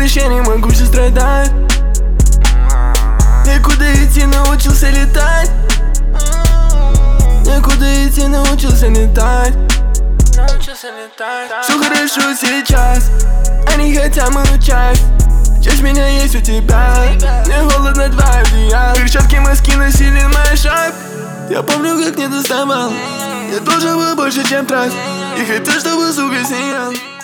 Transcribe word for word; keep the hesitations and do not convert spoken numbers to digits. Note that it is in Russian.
малыш, я не могу же страдать. Некуда идти, научился летать. Некуда идти, научился летать. Научился летать. Все хорошо сейчас, они хотят молчать. Часть меня есть у тебя. Мне холодно, два одеяла. Перчатки, маски носили мой шаг. Я помню, как не доставал. Я должен был больше, чем трать. И хотел, чтобы, сука, сиял.